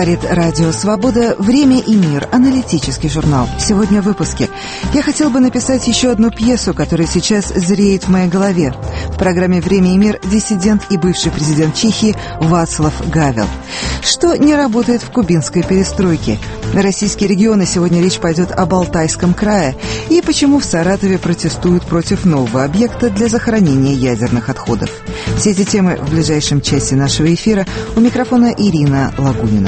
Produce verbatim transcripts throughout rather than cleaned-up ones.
Говорит Радио Свобода. Время и мир. Аналитический журнал. Сегодня в выпуске. Я хотел бы написать еще одну пьесу, которая сейчас зреет в моей голове. В программе «Время и мир» диссидент и бывший президент Чехии Václav Гавел. Что не работает в кубинской перестройке? На российские регионы сегодня речь пойдет об Алтайском крае. И почему в Саратове протестуют против нового объекта для захоронения ядерных отходов. Все эти темы в ближайшем часе нашего эфира. У микрофона Ирина Лагунина.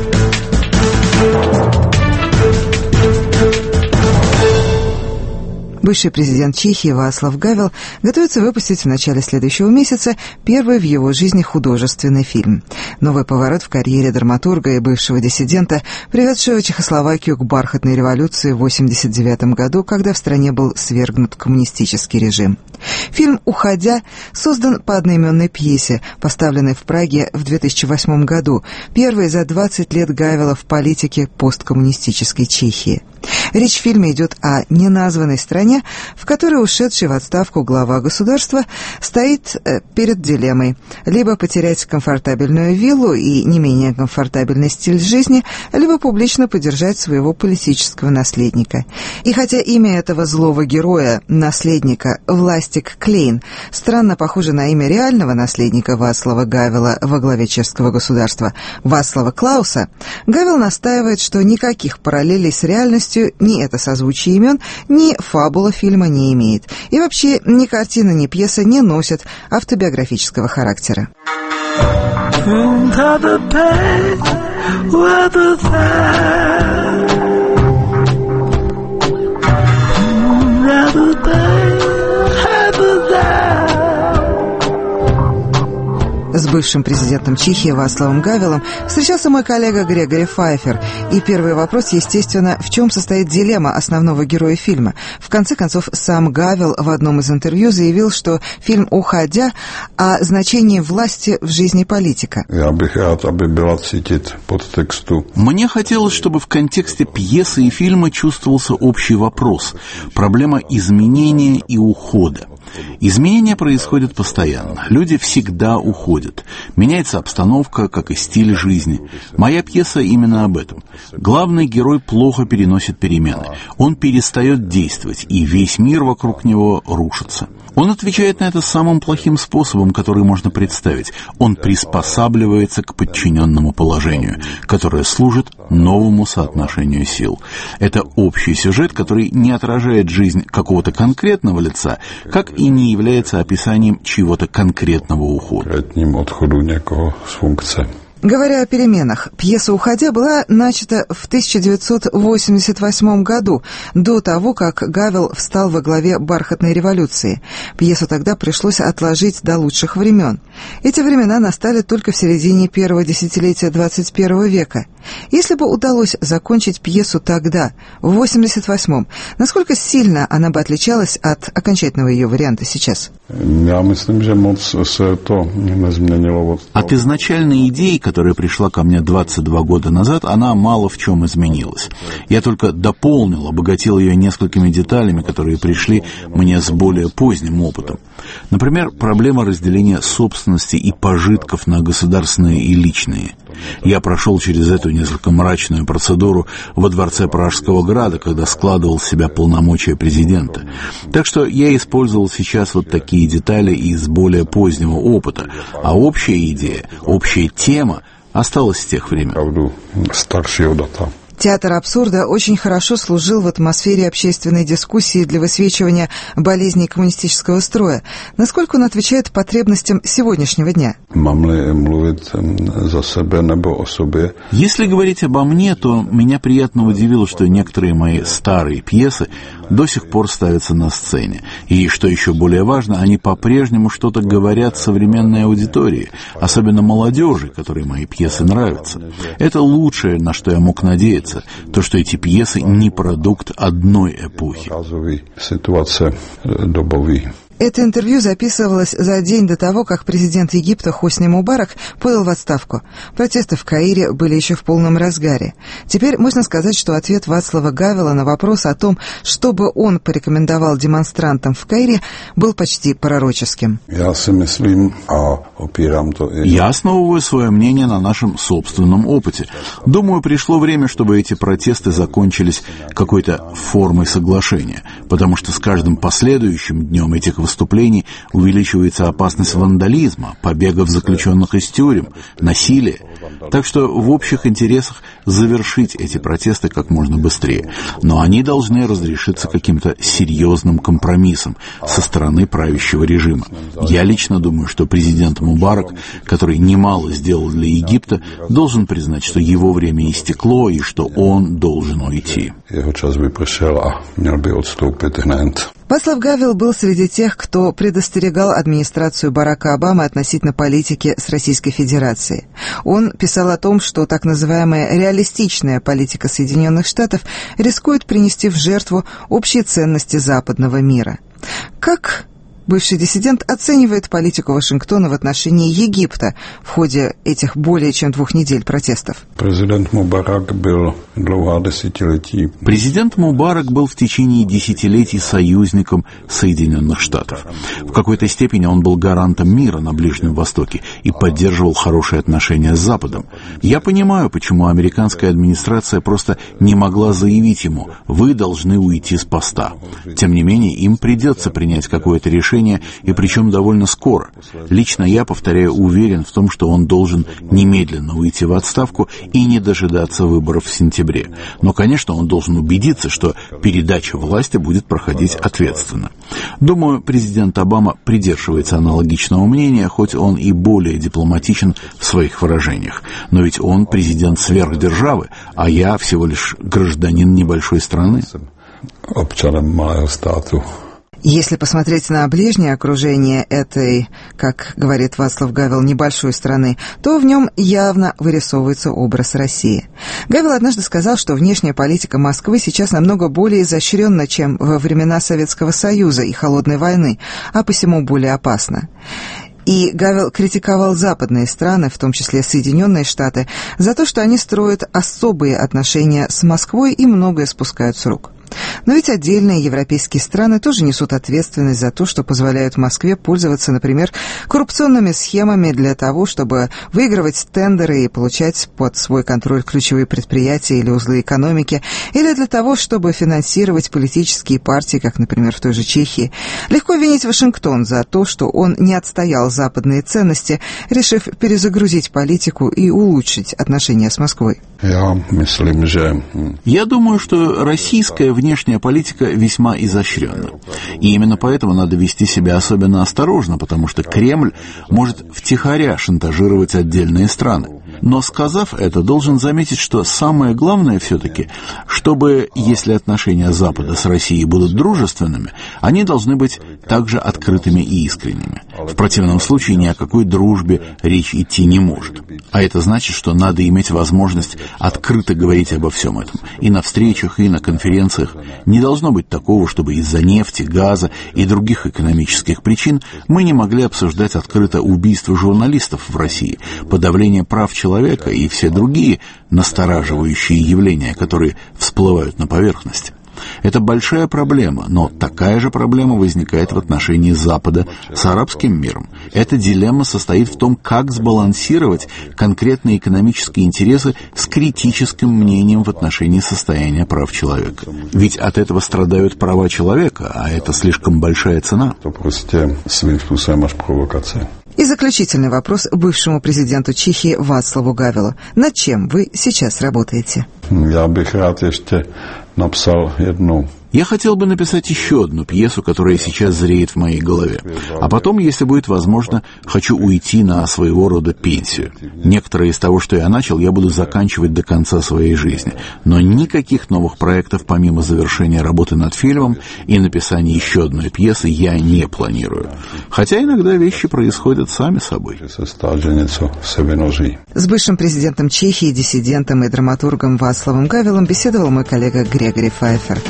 Бывший президент Чехии Václav Гавел готовится выпустить в начале следующего месяца первый в его жизни художественный фильм. Новый поворот в карьере драматурга и бывшего диссидента, приведшего Чехословакию к бархатной революции в восемьдесят девятом году, когда в стране был свергнут коммунистический режим. Фильм «Уходя» создан по одноименной пьесе, поставленной в Праге в две тысячи восьмом году, первой за двадцать лет Гавела в политике посткоммунистической Чехии. Речь в фильме идет о неназванной стране, в которой ушедший в отставку глава государства стоит перед дилеммой: либо потерять комфортабельную виллу и не менее комфортабельный стиль жизни, либо публично поддержать своего политического наследника. И хотя имя этого злого героя, наследника, Властик Клейн, странно похоже на имя реального наследника Václava Гавела во главе чешского государства, Václava Klausa, Гавел настаивает, что никаких параллелей с реальностью ни это созвучие имен, ни фабула фильма не имеет. И вообще ни картина, ни пьеса не носят автобиографического характера. С бывшим президентом Чехии Václavом Гавелом встречался мой коллега Грегори Файфер. И первый вопрос, естественно, в чем состоит дилемма основного героя фильма. В конце концов, сам Гавел в одном из интервью заявил, что фильм «Уходя» о значении власти в жизни политика. Я бы хотел, чтобы было цитить подтексту. Мне хотелось, чтобы в контексте пьесы и фильма чувствовался общий вопрос – проблема изменения и ухода. Изменения происходят постоянно. Люди всегда уходят. Меняется обстановка, как и стиль жизни. Моя пьеса именно об этом. Главный герой плохо переносит перемены. Он перестает действовать, и весь мир вокруг него рушится. Он отвечает на это самым плохим способом, который можно представить. Он приспосабливается к подчиненному положению, которое служит новому соотношению сил. Это общий сюжет, который не отражает жизнь какого-то конкретного лица, как и не является описанием чего-то конкретного ухода. Говоря о переменах, пьеса «Уходя» была начата в тысяча девятьсот восемьдесят восьмом году, до того, как Гавел встал во главе бархатной революции. Пьесу тогда пришлось отложить до лучших времен. Эти времена настали только в середине первого десятилетия двадцать первого века. Если бы удалось закончить пьесу тогда, в восемьдесят восьмом, насколько сильно она бы отличалась от окончательного ее варианта сейчас? Я myslím, že moc se to nezměnilo. От изначальной идеи, которая пришла ко мне двадцать два года назад, она мало в чем изменилась. Я только дополнил, обогатил ее несколькими деталями, которые пришли мне с более поздним опытом. Например, проблема разделения собственности и пожитков на государственные и личные. Я прошел через эту несколько мрачную процедуру во дворце Пражского града, когда складывал в себя полномочия президента. Так что я использовал сейчас вот такие детали из более позднего опыта, а общая идея, общая тема осталась с тех времен. Театр абсурда очень хорошо служил в атмосфере общественной дискуссии для высвечивания болезней коммунистического строя. Насколько он отвечает потребностям сегодняшнего дня? Если говорить обо мне, то меня приятно удивило, что некоторые мои старые пьесы до сих пор ставятся на сцене. И, что еще более важно, они по-прежнему что-то говорят современной аудитории, особенно молодежи, которой мои пьесы нравятся. Это лучшее, на что я мог надеяться. То, что эти пьесы не продукт одной эпохи. Это интервью записывалось за день до того, как президент Египта Хосни Мубарак подал в отставку. Протесты в Каире были еще в полном разгаре. Теперь можно сказать, что ответ Václava Гавела на вопрос о том, что бы он порекомендовал демонстрантам в Каире, был почти пророческим. Я си myslím, а Я основываю свое мнение на нашем собственном опыте. Думаю, пришло время, чтобы эти протесты закончились какой-то формой соглашения, потому что с каждым последующим днем этих выступлений увеличивается опасность вандализма, побегов заключенных из тюрем, насилия. Так что в общих интересах завершить эти протесты как можно быстрее. Но они должны разрешиться каким-то серьезным компромиссом со стороны правящего режима. Я лично думаю, что президент Мубарак, который немало сделал для Египта, должен признать, что его время истекло и что он должен уйти. Вацлав Гавел был среди тех, кто предостерегал администрацию Барака Обамы относительно политики с Российской Федерацией. Он писал о том, что так называемая реалистичная политика Соединенных Штатов рискует принести в жертву общие ценности западного мира. Как бывший диссидент оценивает политику Вашингтона в отношении Египта в ходе этих более чем двух недель протестов? Президент Мубарак был десятилетий. Президент Мубарак был в течение десятилетий союзником Соединенных Штатов. В какой-то степени он был гарантом мира на Ближнем Востоке и поддерживал хорошие отношения с Западом. Я понимаю, почему американская администрация просто не могла заявить ему: «Вы должны уйти с поста». Тем не менее, им придется принять какое-то решение, и причем довольно скоро. Лично я, повторяю, уверен в том, что он должен немедленно уйти в отставку и не дожидаться выборов в сентябре. Но, конечно, он должен убедиться, что передача власти будет проходить ответственно. Думаю, президент Обама придерживается аналогичного мнения, хоть он и более дипломатичен в своих выражениях. Но ведь он президент сверхдержавы, а я всего лишь гражданин небольшой страны. Если посмотреть на ближнее окружение этой, как говорит Вацлав Гавел, небольшой страны, то в нем явно вырисовывается образ России. Гавел однажды сказал, что внешняя политика Москвы сейчас намного более изощренна, чем во времена Советского Союза и Холодной войны, а посему более опасна. И Гавел критиковал западные страны, в том числе Соединенные Штаты, за то, что они строят особые отношения с Москвой и многое спускают с рук. Но ведь отдельные европейские страны тоже несут ответственность за то, что позволяют Москве пользоваться, например, коррупционными схемами для того, чтобы выигрывать тендеры и получать под свой контроль ключевые предприятия или узлы экономики, или для того, чтобы финансировать политические партии, как, например, в той же Чехии. Легко винить Вашингтон за то, что он не отстоял западные ценности, решив перезагрузить политику и улучшить отношения с Москвой. Я myslím, že... Я думаю, что российская внешняя политика весьма изощренна. И именно поэтому надо вести себя особенно осторожно, потому что Кремль может втихаря шантажировать отдельные страны. Но, сказав это, должен заметить, что самое главное все-таки, чтобы, если отношения Запада с Россией будут дружественными, они должны быть также открытыми и искренними. В противном случае ни о какой дружбе речь идти не может. А это значит, что надо иметь возможность открыто говорить обо всем этом. И на встречах, и на конференциях. Не должно быть такого, чтобы из-за нефти, газа и других экономических причин мы не могли обсуждать открыто убийство журналистов в России, подавление прав человека и все другие настораживающие явления, которые всплывают на поверхности. Это большая проблема, но такая же проблема возникает в отношении Запада с арабским миром. Эта дилемма состоит в том, как сбалансировать конкретные экономические интересы с критическим мнением в отношении состояния прав человека. Ведь от этого страдают права человека, а это слишком большая цена. To prostě svým způsobem až provokace. И заключительный вопрос бывшему президенту Чехии Вацлаву Гавелу. Над чем вы сейчас работаете? Я bych rád ještě napsal jednu. Я хотел бы написать еще одну пьесу, которая сейчас зреет в моей голове. А потом, если будет возможно, хочу уйти на своего рода пенсию. Некоторые из того, что я начал, я буду заканчивать до конца своей жизни. Но никаких новых проектов, помимо завершения работы над фильмом и написания еще одной пьесы, я не планирую. Хотя иногда вещи происходят сами собой. С бывшим президентом Чехии, диссидентом и драматургом Вацлавом Гавелом беседовал мой коллега Грегори Файфер.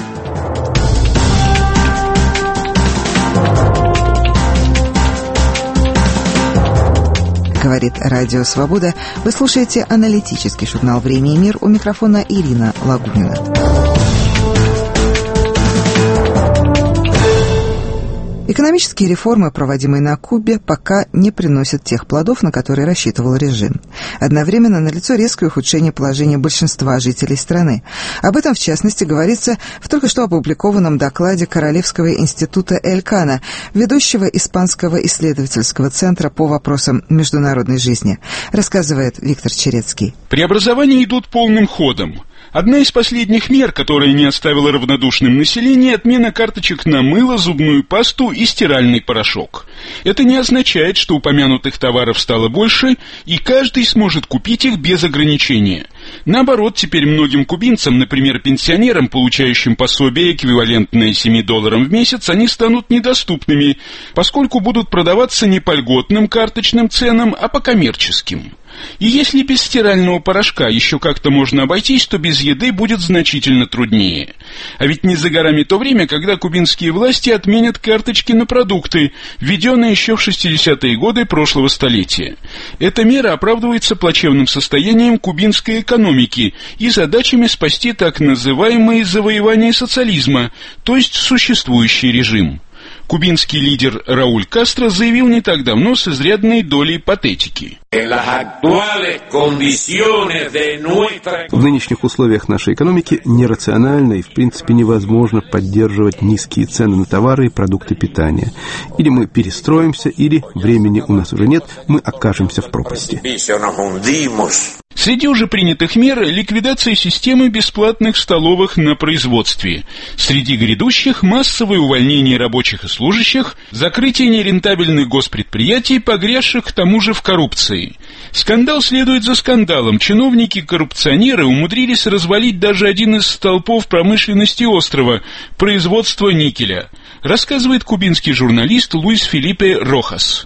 Говорит Радио Свобода. Вы слушаете аналитический журнал «Время и мир». У микрофона Ирина Лагунина. Экономические реформы, проводимые на Кубе, пока не приносят тех плодов, на которые рассчитывал режим. Одновременно налицо резкое ухудшение положения большинства жителей страны. Об этом, в частности, говорится в только что опубликованном докладе Королевского института Элькана, ведущего испанского исследовательского центра по вопросам международной жизни, рассказывает Виктор Черецкий. Преобразования идут полным ходом. Одна из последних мер, которая не оставила равнодушным население, отмена карточек на мыло, зубную пасту и стиральный порошок. Это не означает, что упомянутых товаров стало больше, и каждый сможет купить их без ограничения. Наоборот, теперь многим кубинцам, например, пенсионерам, получающим пособие, эквивалентное семи долларам в месяц, они станут недоступными, поскольку будут продаваться не по льготным карточным ценам, а по коммерческим. И если без стирального порошка еще как-то можно обойтись, то без еды будет значительно труднее. А ведь не за горами то время, когда кубинские власти отменят карточки на продукты, введенные еще в шестидесятые годы прошлого столетия. Эта мера оправдывается плачевным состоянием кубинской экономики и задачами спасти так называемые завоевания социализма, то есть существующий режим. Кубинский лидер Рауль Кастро заявил не так давно с изрядной долей патетики. В нынешних условиях нашей экономики нерационально и в принципе невозможно поддерживать низкие цены на товары и продукты питания. Или мы перестроимся, или времени у нас уже нет, мы окажемся в пропасти. Среди уже принятых мер ликвидация системы бесплатных столовых на производстве. Среди грядущих массовое увольнение рабочих и служащих, закрытие нерентабельных госпредприятий, погрязших к тому же в коррупции. Скандал следует за скандалом. Чиновники-коррупционеры умудрились развалить даже один из столпов промышленности острова – производство никеля. Рассказывает кубинский журналист Луис Филиппе Рохас.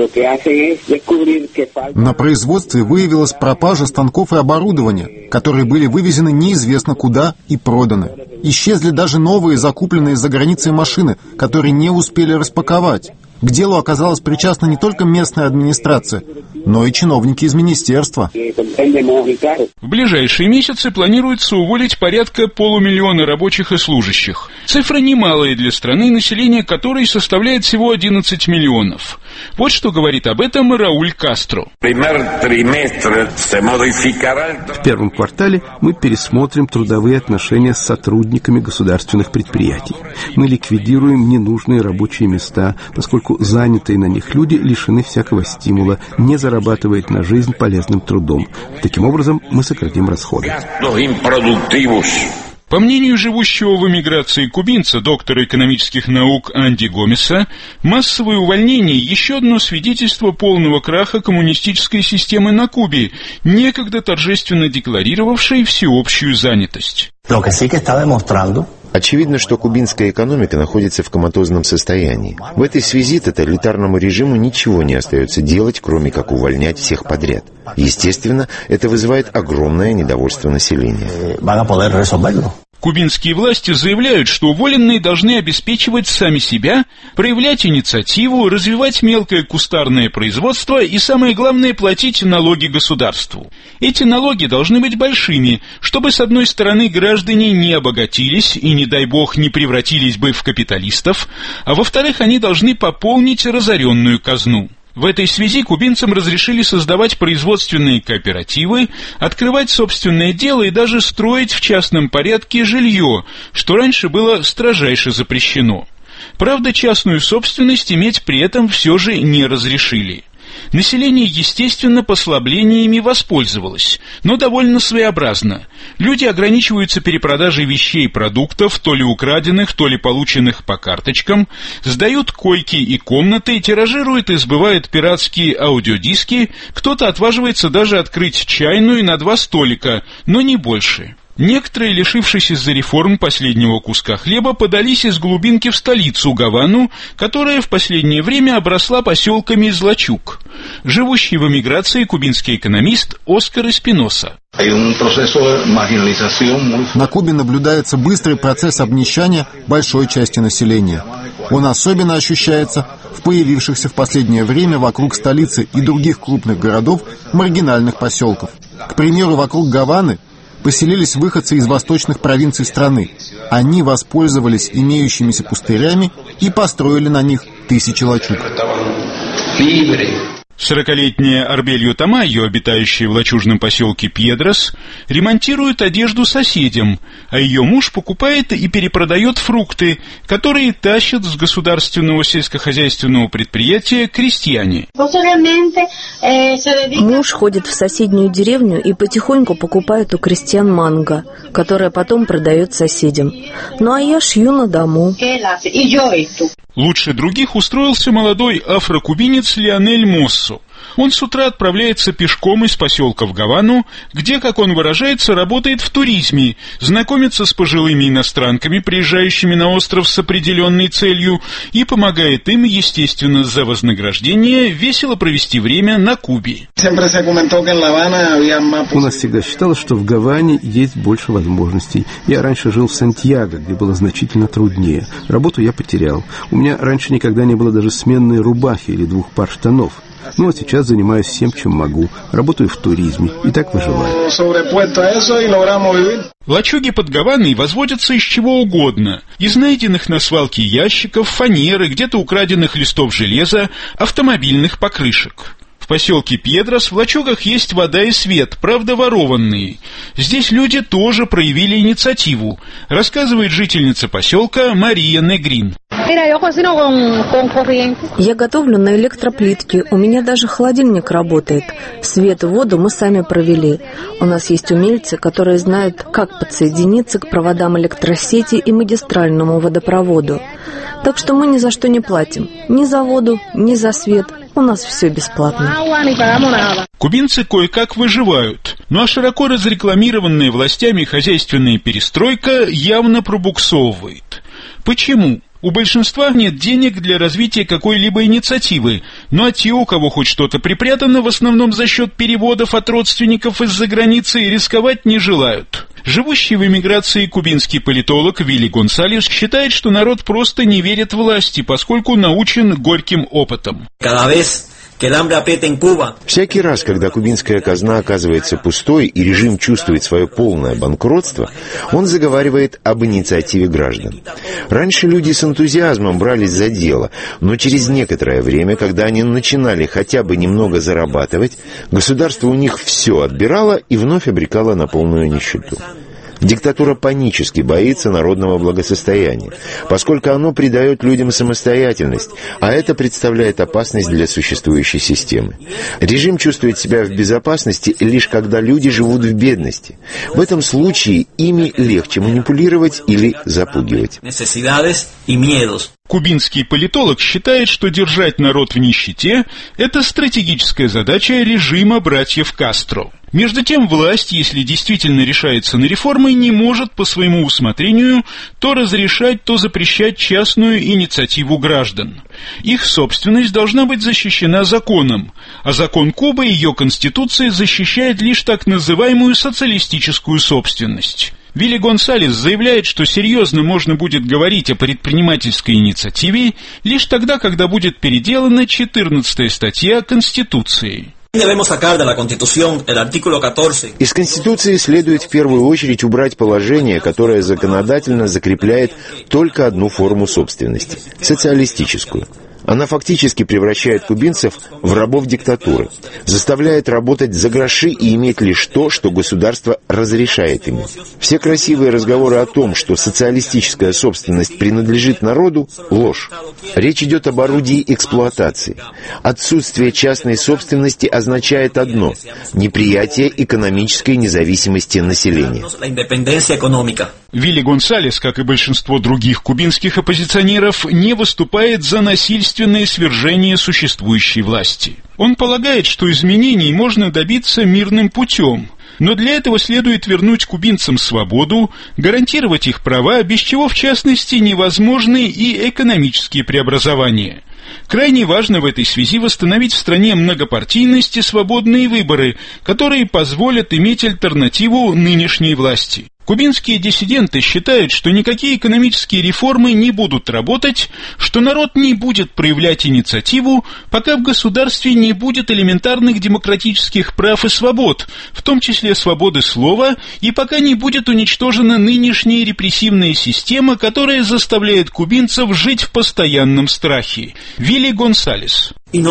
На производстве выявилась пропажа станков и оборудования, которые были вывезены неизвестно куда и проданы. Исчезли даже новые, закупленные за границей машины, которые не успели распаковать. К делу оказалась причастна не только местная администрация, но и чиновники из министерства. В ближайшие месяцы планируется уволить порядка полумиллиона рабочих и служащих. Цифра немалая для страны, население которой составляет всего одиннадцать миллионов. Вот что говорит об этом Рауль Кастро. В первом квартале мы пересмотрим трудовые отношения с сотрудниками государственных предприятий. Мы ликвидируем ненужные рабочие места, поскольку занятые на них люди лишены всякого стимула, не зарабатывают на жизнь полезным трудом. Таким образом, мы сократим расходы. По мнению живущего в эмиграции кубинца, доктора экономических наук Анди Гомеса, массовое увольнение – еще одно свидетельство полного краха коммунистической системы на Кубе, некогда торжественно декларировавшей всеобщую занятость. Очевидно, что кубинская экономика находится в коматозном состоянии. В этой связи тоталитарному режиму ничего не остается делать, кроме как увольнять всех подряд. Естественно, это вызывает огромное недовольство населения. Кубинские власти заявляют, что уволенные должны обеспечивать сами себя, проявлять инициативу, развивать мелкое кустарное производство и, самое главное, платить налоги государству. Эти налоги должны быть большими, чтобы, с одной стороны, граждане не обогатились и, не дай бог, не превратились бы в капиталистов, а во-вторых, они должны пополнить разоренную казну. В этой связи кубинцам разрешили создавать производственные кооперативы, открывать собственное дело и даже строить в частном порядке жилье, что раньше было строжайше запрещено. Правда, частную собственность иметь при этом все же не разрешили. Население, естественно, послаблениями воспользовалось, но довольно своеобразно. Люди ограничиваются перепродажей вещей и продуктов, то ли украденных, то ли полученных по карточкам, сдают койки и комнаты, тиражируют и сбывают пиратские аудиодиски, кто-то отваживается даже открыть чайную на два столика, но не больше. Некоторые, лишившись из-за реформ последнего куска хлеба, подались из глубинки в столицу Гавану, которая в последнее время обросла поселками злачуг. Живущий в эмиграции кубинский экономист Оскар Эспиноса. На Кубе наблюдается быстрый процесс обнищания большой части населения. Он особенно ощущается в появившихся в последнее время вокруг столицы и других крупных городов маргинальных поселков. К примеру, вокруг Гаваны поселились выходцы из восточных провинций страны. Они воспользовались имеющимися пустырями и построили на них тысячи лачуг. Сорокалетняя Арбельо Тамайо, обитающая в лачужном поселке Пьедрос, ремонтирует одежду соседям, а ее муж покупает и перепродает фрукты, которые тащат с государственного сельскохозяйственного предприятия крестьяне. Муж ходит в соседнюю деревню и потихоньку покупает у крестьян манго, которое потом продает соседям. Ну а я шью на дому. Лучше других устроился молодой афрокубинец Лионель Моссо. Он с утра отправляется пешком из поселка в Гавану, где, как он выражается, работает в туризме, знакомится с пожилыми иностранками, приезжающими на остров с определенной целью, и помогает им, естественно, за вознаграждение, весело провести время на Кубе. У нас всегда считалось, что в Гаване есть больше возможностей. Я раньше жил в Сантьяго, где было значительно труднее. Работу я потерял. У меня раньше никогда не было даже сменной рубахи или двух пар штанов. Ну, а сейчас занимаюсь всем, чем могу. Работаю в туризме и так выживаю. Лачуги под Гаваной возводятся из чего угодно. Из найденных на свалке ящиков, фанеры, где-то украденных листов железа, автомобильных покрышек. В поселке Пьедрос в лачугах есть вода и свет, правда ворованные. Здесь люди тоже проявили инициативу, рассказывает жительница поселка Мария Негрин. Я готовлю на электроплитке, у меня даже холодильник работает. Свет и воду мы сами провели. У нас есть умельцы, которые знают, как подсоединиться к проводам электросети и магистральному водопроводу. Так что мы ни за что не платим. Ни за воду, ни за свет. У нас все бесплатно. Кубинцы кое-как выживают, ну а широко разрекламированная властями хозяйственная перестройка явно пробуксовывает. Почему? У большинства нет денег для развития какой-либо инициативы, ну а те, у кого хоть что-то припрятано, в основном за счет переводов от родственников из-за границы, рисковать не желают. Живущий в эмиграции кубинский политолог Вилли Гонсалес считает, что народ просто не верит власти, поскольку научен горьким опытом. Всякий раз, когда кубинская казна оказывается пустой и режим чувствует свое полное банкротство, он заговаривает об инициативе граждан. Раньше люди с энтузиазмом брались за дело, но через некоторое время, когда они начинали хотя бы немного зарабатывать, государство у них все отбирало и вновь обрекало на полную нищету. Диктатура панически боится народного благосостояния, поскольку оно придает людям самостоятельность, а это представляет опасность для существующей системы. Режим чувствует себя в безопасности лишь когда люди живут в бедности. В этом случае ими легче манипулировать или запугивать. Кубинский политолог считает, что держать народ в нищете – это стратегическая задача режима братьев Кастро. Между тем, власть, если действительно решается на реформы, не может по своему усмотрению то разрешать, то запрещать частную инициативу граждан. Их собственность должна быть защищена законом, а закон Кубы и ее конституция защищает лишь так называемую социалистическую собственность. Вилли Гонсалес заявляет, что серьезно можно будет говорить о предпринимательской инициативе лишь тогда, когда будет переделана четырнадцатая статья Конституции. Из Конституции следует в первую очередь убрать положение, которое законодательно закрепляет только одну форму собственности – социалистическую. Она фактически превращает кубинцев в рабов диктатуры, заставляет работать за гроши и иметь лишь то, что государство разрешает им. Все красивые разговоры о том, что социалистическая собственность принадлежит народу – ложь. Речь идет об орудии эксплуатации. Отсутствие частной собственности означает одно – неприятие экономической независимости населения. Вилли Гонсалес, как и большинство других кубинских оппозиционеров, не выступает за насильственное свержение существующей власти. Он полагает, что изменений можно добиться мирным путем, но для этого следует вернуть кубинцам свободу, гарантировать их права, без чего, в частности, невозможны и экономические преобразования. Крайне важно в этой связи восстановить в стране многопартийность и свободные выборы, которые позволят иметь альтернативу нынешней власти. Кубинские диссиденты считают, что никакие экономические реформы не будут работать, что народ не будет проявлять инициативу, пока в государстве не будет элементарных демократических прав и свобод, в том числе свободы слова, и пока не будет уничтожена нынешняя репрессивная система, которая заставляет кубинцев жить в постоянном страхе. Вилли Гонсалес.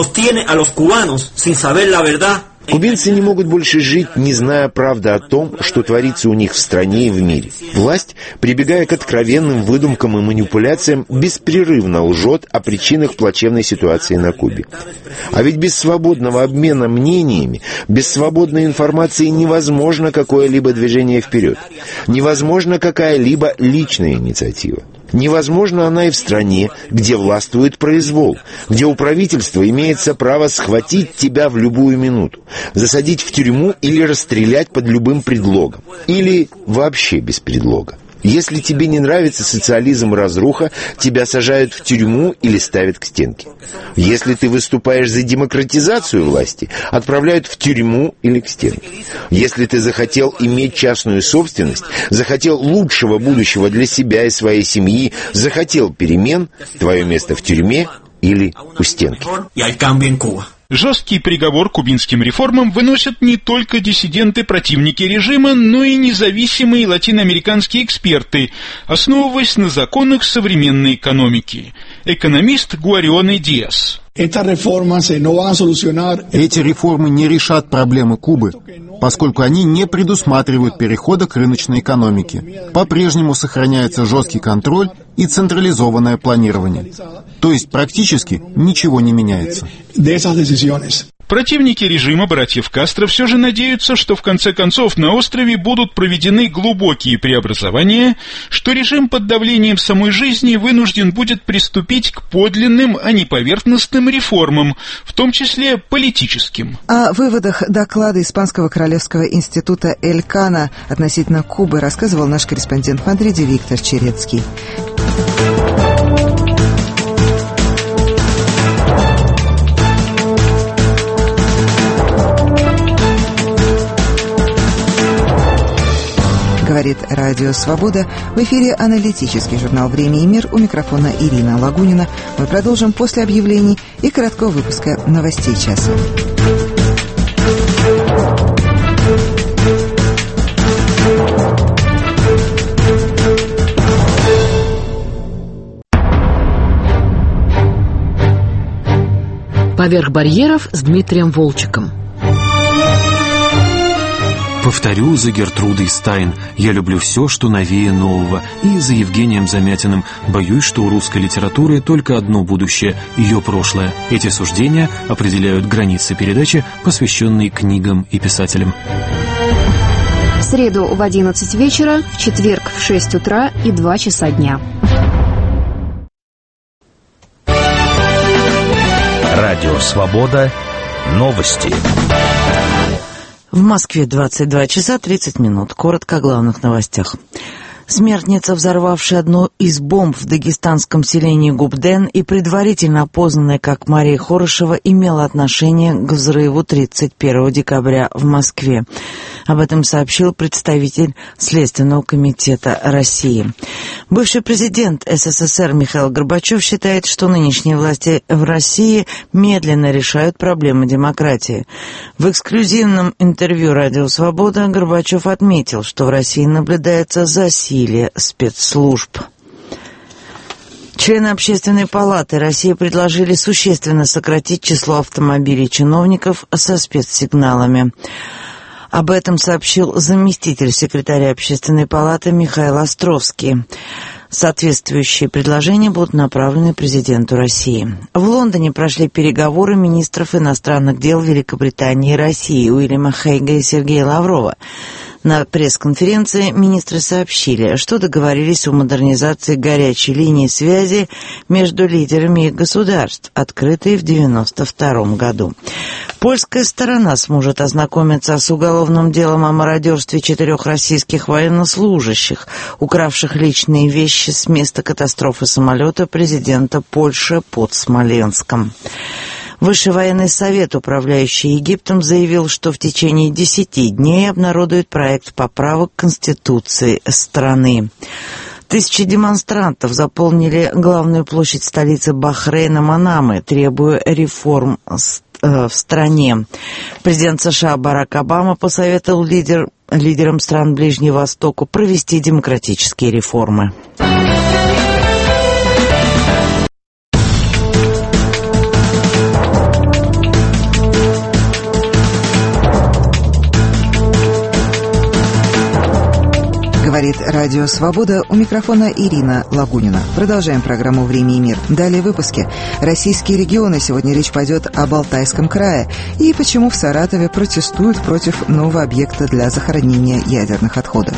Кубинцы не могут больше жить, не зная правды о том, что творится у них в стране и в мире. Власть, прибегая к откровенным выдумкам и манипуляциям, беспрерывно лжет о причинах плачевной ситуации на Кубе. А ведь без свободного обмена мнениями, без свободной информации невозможно какое-либо движение вперед. Невозможна какая-либо личная инициатива. Невозможно она и в стране, где властвует произвол, где у правительства имеется право схватить тебя в любую минуту, засадить в тюрьму или расстрелять под любым предлогом. Или вообще без предлога. Если тебе не нравится социализм и разруха, тебя сажают в тюрьму или ставят к стенке. Если ты выступаешь за демократизацию власти, отправляют в тюрьму или к стенке. Если ты захотел иметь частную собственность, захотел лучшего будущего для себя и своей семьи, захотел перемен, твое место в тюрьме или у стенки. Жесткий приговор кубинским реформам выносят не только диссиденты-противники режима, но и независимые латиноамериканские эксперты, основываясь на законах современной экономики. Экономист Гуарионе Диас. Эти реформы не решат проблемы Кубы, поскольку они не предусматривают перехода к рыночной экономике. По-прежнему сохраняется жесткий контроль и централизованное планирование. То есть практически ничего не меняется. Противники режима братьев Кастро все же надеются, что в конце концов на острове будут проведены глубокие преобразования, что режим под давлением самой жизни вынужден будет приступить к подлинным, а не поверхностным реформам, в том числе политическим. О выводах доклада Испанского Королевского института Элькана относительно Кубы рассказывал наш корреспондент в Мадриде Виктор Черецкий. Говорит Радио Свобода. В эфире аналитический журнал «Время и мир». У микрофона Ирина Лагунина. Мы продолжим после объявлений и короткого выпуска новостей часа. «Поверх барьеров» с Дмитрием Волчиком. Повторю за Гертрудой Стайн: я люблю все, что новее нового. И за Евгением Замятиным: боюсь, что у русской литературы только одно будущее — ее прошлое. Эти суждения определяют границы передачи, посвященной книгам и писателям. В среду в одиннадцать вечера, в четверг в шесть утра и два часа дня. Радио Свобода. Новости. В Москве двадцать два часа тридцать минут. Коротко о главных новостях. Смертница, взорвавшая одну из бомб в дагестанском селении Губден и предварительно опознанная как Мария Хорошева, имела отношение к взрыву тридцать первого декабря в Москве. Об этом сообщил представитель Следственного комитета России. Бывший президент СССР Михаил Горбачев считает, что нынешние власти в России медленно решают проблемы демократии. В эксклюзивном интервью «Радио Свобода» Горбачев отметил, что в России наблюдается засилие спецслужб. Члены Общественной палаты России предложили существенно сократить число автомобилей чиновников со спецсигналами. Об этом сообщил заместитель секретаря Общественной палаты Михаил Островский. Соответствующие предложения будут направлены президенту России. В Лондоне прошли переговоры министров иностранных дел Великобритании и России Уильяма Хейга и Сергея Лаврова. На пресс-конференции министры сообщили, что договорились о модернизации горячей линии связи между лидерами их государств, открытой в девяносто втором году. Польская сторона сможет ознакомиться с уголовным делом о мародерстве четырех российских военнослужащих, укравших личные вещи с места катастрофы самолета президента Польши под Смоленском. Высший военный совет, управляющий Египтом, заявил, что в течение десяти дней обнародует проект поправок к Конституции страны. Тысячи демонстрантов заполнили главную площадь столицы Бахрейна Манамы, требуя реформ в стране. Президент США Барак Обама посоветовал лидер, лидерам стран Ближнего Востока провести демократические реформы. Говорит Радио Свобода, у микрофона Ирина Лагунина. Продолжаем программу «Время и мир». Далее в выпуске. Российские регионы. Сегодня речь пойдет об Алтайском крае. И почему в Саратове протестуют против нового объекта для захоронения ядерных отходов.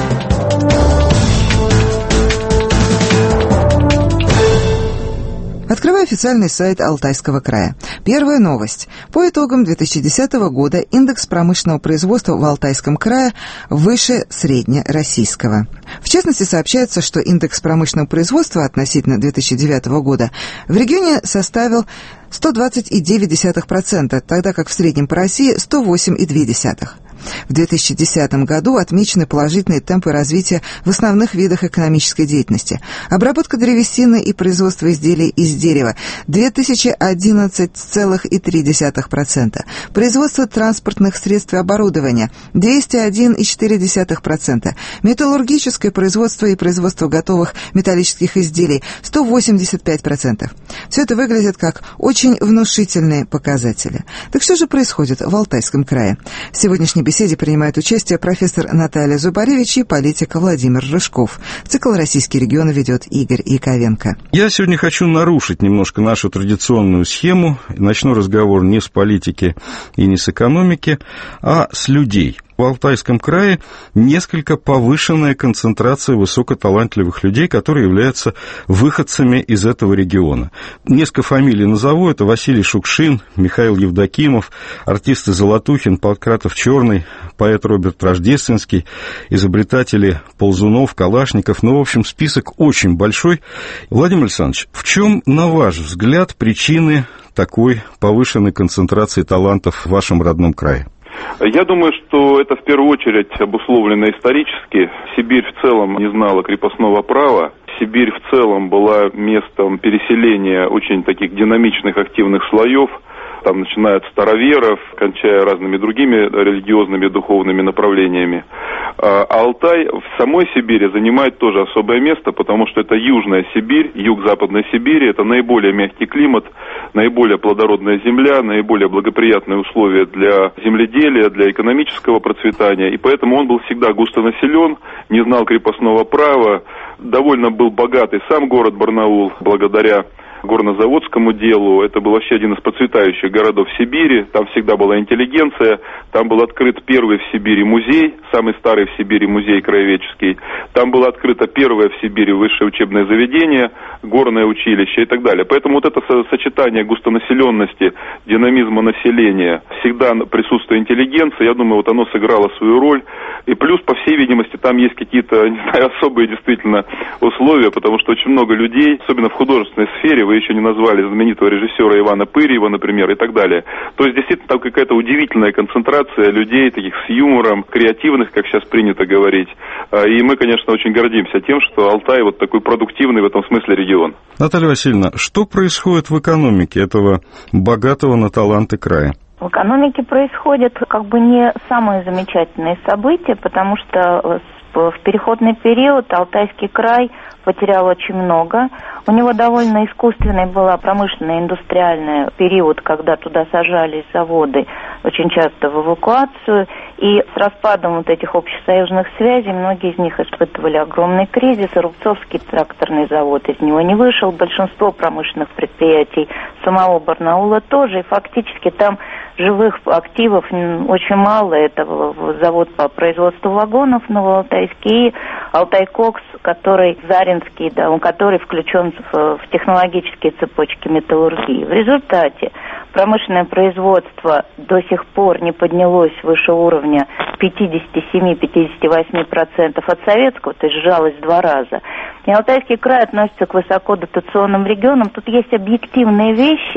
Открываю официальный сайт Алтайского края. Первая новость. По итогам две тысячи десятого года индекс промышленного производства в Алтайском крае выше среднероссийского. В частности, сообщается, что индекс промышленного производства относительно две тысячи девятого года в регионе составил сто двадцать целых девять десятых процента, тогда как в среднем по России сто восемь целых две десятых процента. В две тысячи десятом году отмечены положительные темпы развития в основных видах экономической деятельности. Обработка древесины и производство изделий из дерева – две тысячи одиннадцать целых три десятых процента. Производство транспортных средств и оборудования – двести один целых четыре десятых процента. Металлургическое производство и производство готовых металлических изделий – сто восемьдесят пять процентов. Все это выглядит как очень внушительные показатели. Так что же происходит в Алтайском крае? В сегодняшней В беседе принимает участие профессор Наталья Зубаревич и политик Владимир Рыжков. Цикл «Российские регионы» ведет Игорь Яковенко. Я сегодня хочу нарушить немножко нашу традиционную схему. Начну разговор не с политики и не с экономики, а с людей. В Алтайском крае несколько повышенная концентрация высокоталантливых людей, которые являются выходцами из этого региона. Несколько фамилий назову. Это Василий Шукшин, Михаил Евдокимов, артисты Золотухин, Панкратов-Черный, поэт Роберт Рождественский, изобретатели Ползунов, Калашников. Ну, в общем, список очень большой. Владимир Александрович, в чем, на ваш взгляд, причины такой повышенной концентрации талантов в вашем родном крае? Я думаю, что это в первую очередь обусловлено исторически. Сибирь в целом не знала крепостного права. Сибирь в целом была местом переселения очень таких динамичных, активных слоев. Там начиная от староверов, кончая разными другими религиозными, духовными направлениями. А Алтай в самой Сибири занимает тоже особое место, потому что это Южная Сибирь, юг Западной Сибири, это наиболее мягкий климат, наиболее плодородная земля, наиболее благоприятные условия для земледелия, для экономического процветания, и поэтому он был всегда густонаселен, не знал крепостного права, довольно был богатый сам город Барнаул, благодаря горнозаводскому делу. Это был вообще один из процветающих городов Сибири. Там всегда была интеллигенция. Там был открыт первый в Сибири музей, самый старый в Сибири музей краеведческий. Там было открыто первое в Сибири высшее учебное заведение, горное училище и так далее. Поэтому вот это сочетание густонаселенности, динамизма населения, всегда присутствие интеллигенции, я думаю, вот оно сыграло свою роль. И плюс, по всей видимости, там есть какие-то, не знаю, особые действительно условия, потому что очень много людей, особенно в художественной сфере, вы еще не назвали знаменитого режиссера Ивана Пырьева, например, и так далее. То есть, действительно, там какая-то удивительная концентрация людей, таких с юмором, креативных, как сейчас принято говорить. И мы, конечно, очень гордимся тем, что Алтай вот такой продуктивный в этом смысле регион. Наталья Васильевна, что происходит в экономике этого богатого на таланты края? В экономике происходят как бы не самые замечательные события, потому что в переходный период Алтайский край потерял очень много. У него довольно искусственный был промышленный индустриальный период, когда туда сажались заводы, очень часто в эвакуацию. И с распадом вот этих общесоюзных связей многие из них испытывали огромный кризис. Рубцовский тракторный завод из него не вышел. Большинство промышленных предприятий самого Барнаула тоже. И фактически там живых активов очень мало. Это завод по производству вагонов Новоалтайский и Алтайкокс, который Заринский, да, который включен в, в технологические цепочки металлургии. В результате промышленное производство до сих пор не поднялось выше уровня пятьдесят семь - пятьдесят восемь процентов от советского, то есть сжалось в два раза. И Алтайский край относится к высокодотационным регионам. Тут есть объективные вещи,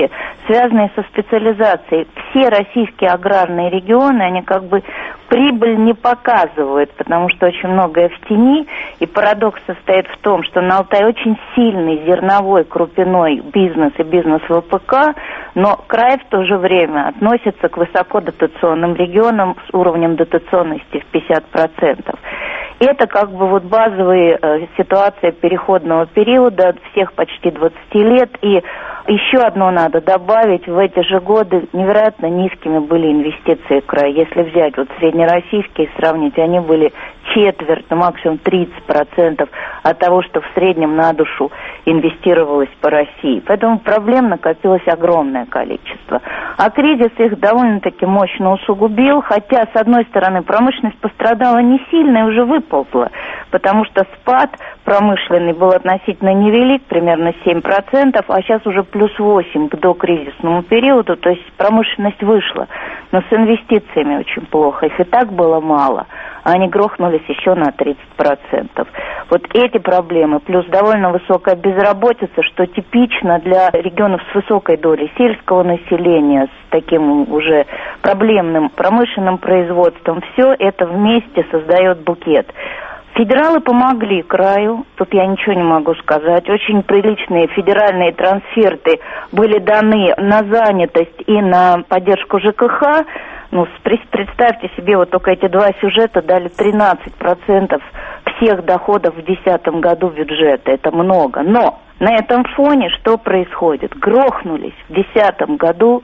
связанные со специализацией. Все российские аграрные регионы, они как бы прибыль не показывают, потому что очень многое в тени, и парадокс состоит в том, что на Алтае очень сильный зерновой крупяной бизнес и бизнес вэ пэ ка, но край в то же время относится к высокодотационным регионам с уровнем дотационности в пятьдесят процентов. Это как бы вот базовая э, ситуация переходного периода всех почти двадцати лет. И еще одно надо добавить, в эти же годы невероятно низкими были инвестиции в край. Если взять вот среднероссийские и сравнить, они были четверть, ну, максимум тридцать процентов от того, что в среднем на душу инвестировалось по России. Поэтому проблем накопилось огромное количество. А кризис их довольно-таки мощно усугубил, хотя, с одной стороны, промышленность пострадала не сильно и уже выползла, потому что спад промышленный был относительно невелик, примерно семь процентов, а сейчас уже плюс восемь к докризисному периоду, то есть промышленность вышла. Но с инвестициями очень плохо, их и так было мало, а они грохнулись еще на тридцать процентов. Вот эти проблемы, плюс довольно высокая безработица, что типично для регионов с высокой долей сельского населения, с таким уже проблемным промышленным производством, все это вместе создает букет. Федералы помогли краю, тут я ничего не могу сказать. Очень приличные федеральные трансферты были даны на занятость и на поддержку жэ ка ха. Ну, представьте себе, вот только эти два сюжета дали тринадцать процентов всех доходов в две тысячи десятом году бюджета. Это много. Но на этом фоне что происходит? Грохнулись в две тысячи десятом году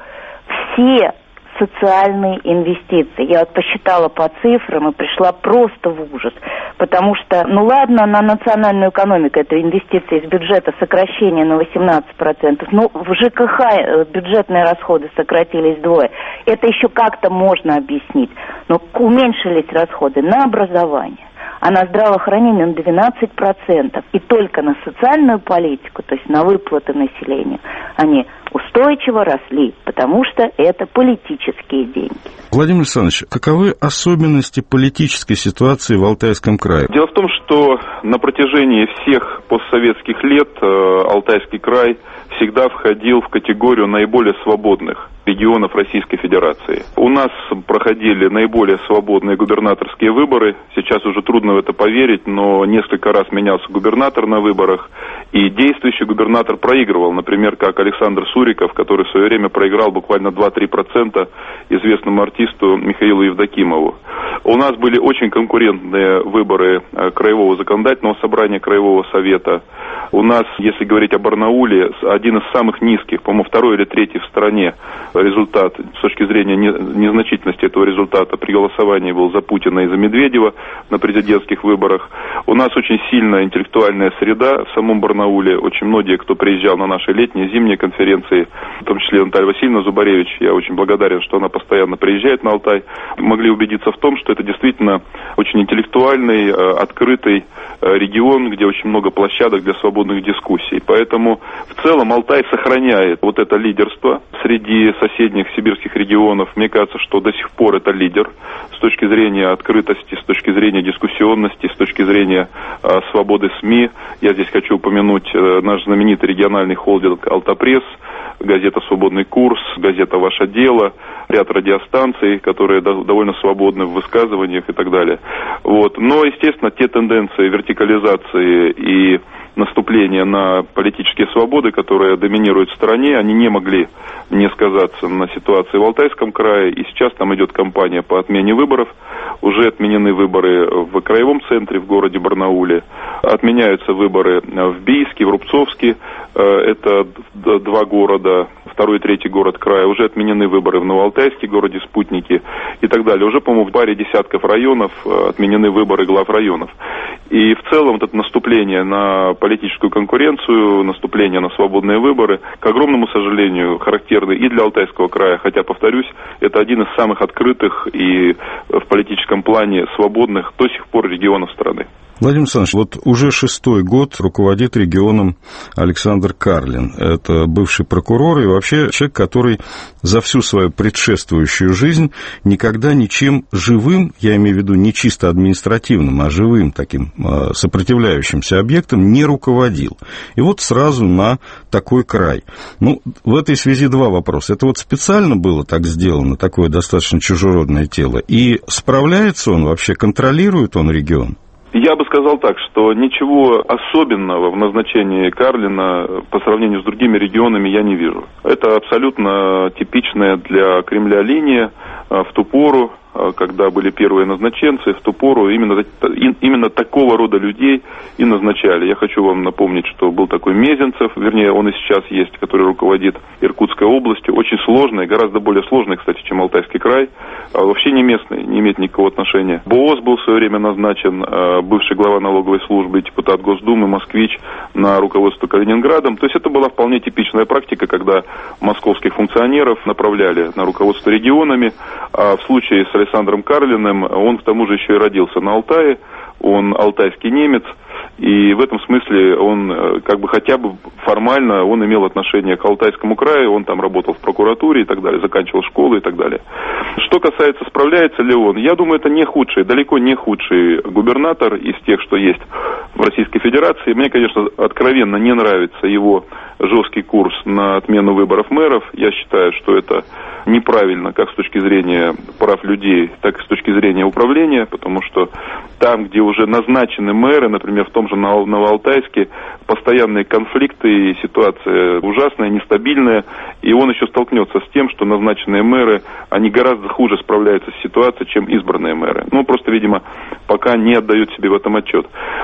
все социальные инвестиции. Я вот посчитала по цифрам и пришла просто в ужас. Потому что, ну ладно, на национальную экономику это инвестиции из бюджета, сокращение на восемнадцать процентов. Ну, в жэ ка ха бюджетные расходы сократились вдвое. Это еще как-то можно объяснить. Но уменьшились расходы на образование, а на здравоохранение на двенадцать процентов. И только на социальную политику, то есть на выплаты населению, они устойчиво росли, потому что это политические деньги. Владимир Александрович, каковы особенности политической ситуации в Алтайском крае? Дело в том, что на протяжении всех постсоветских лет э, Алтайский край всегда входил в категорию наиболее свободных регионов Российской Федерации. У нас проходили наиболее свободные губернаторские выборы. Сейчас уже трудно в это поверить, но несколько раз менялся губернатор на выборах, и действующий губернатор проигрывал, например, как Александр Суриков, который в свое время проиграл буквально два-три процента известному артисту Михаилу Евдокимову. У нас были очень конкурентные выборы Краевого законодательного собрания, Краевого совета. У нас, если говорить о Барнауле, один из самых низких, по-моему, второй или третий в стране результат, с точки зрения незначительности этого результата, при голосовании был за Путина и за Медведева на президентских выборах. У нас очень сильная интеллектуальная среда в самом Барнауле. Очень многие, кто приезжал на наши летние, зимние конференции, в том числе Наталья Васильевна Зубаревич, я очень благодарен, что она постоянно приезжает на Алтай, могли убедиться в том, что это действительно очень интеллектуальный, открытый регион, где очень много площадок для свободных дискуссий. Поэтому в целом Алтай сохраняет вот это лидерство среди соседних сибирских регионов. Мне кажется, что до сих пор это лидер с точки зрения открытости, с точки зрения дискуссионности, с точки зрения э, свободы СМИ. Я здесь хочу упомянуть э, наш знаменитый региональный холдинг «Алтапресс», газета «Свободный курс», газета «Ваше дело», ряд радиостанций, которые до, довольно свободны в высказываниях и так далее. Вот. Но, естественно, те тенденции вертикализации и наступления на политические свободы, которые доминируют в стране, они не могли не сказаться на ситуации в Алтайском крае. И сейчас там идет кампания по отмене выборов. Уже отменены выборы в краевом центре в городе Барнауле. Отменяются выборы в Бийске, в Рубцовске. Это два города, второй и третий город края. Уже отменены выборы в Новоалтайске, городе Спутники и так далее. Уже, по-моему, в паре десятков районов отменены выборы глав районов. И в целом вот это наступление на политическую конкуренцию, наступление на свободные выборы, к огромному сожалению, характерны и для Алтайского края. Хотя, повторюсь, это один из самых открытых и в политическом плане свободных до сих пор регионов страны. Владимир Александрович, вот уже шестой год руководит регионом Александр Карлин. Это бывший прокурор и вообще человек, который за всю свою предшествующую жизнь никогда ничем живым, я имею в виду не чисто административным, а живым таким сопротивляющимся объектом не руководил. И вот сразу на такой край. Ну, в этой связи два вопроса. Это вот специально было так сделано, такое достаточно чужеродное тело? И справляется он вообще, контролирует он регион? Я бы сказал так, что ничего особенного в назначении Карлина по сравнению с другими регионами я не вижу. Это абсолютно типичная для Кремля линия в ту пору, когда были первые назначенцы, в ту пору именно, именно такого рода людей и назначали. Я хочу вам напомнить, что был такой Мезенцев, вернее, он и сейчас есть, который руководит Иркутской областью, очень сложной, гораздо более сложной, кстати, чем Алтайский край, а вообще не местный, не имеет никакого отношения. БОС был в свое время назначен, бывший глава налоговой службы, депутат Госдумы, москвич, на руководство Калининградом. То есть это была вполне типичная практика, когда московских функционеров направляли на руководство регионами, а в случае с Александром Карлиным, он к тому же еще и родился на Алтае, он алтайский немец, и в этом смысле он как бы хотя бы формально он имел отношение к Алтайскому краю, он там работал в прокуратуре и так далее, заканчивал школу и так далее. Что касается, справляется ли он, я думаю, это не худший, далеко не худший губернатор из тех, что есть в Российской Федерации. Мне, конечно, откровенно не нравится его жесткий курс на отмену выборов мэров. Я считаю, что это неправильно как с точки зрения прав людей, так и с точки зрения управления, потому что там, где уже назначены мэры, например, в том же Новоалтайске, постоянные конфликты и ситуация ужасная, нестабильная, и он еще столкнется с тем, что назначенные мэры, они гораздо хуже справляются с ситуацией, чем избранные мэры. Ну, просто, видимо, пока не отдают себе в этом отчет.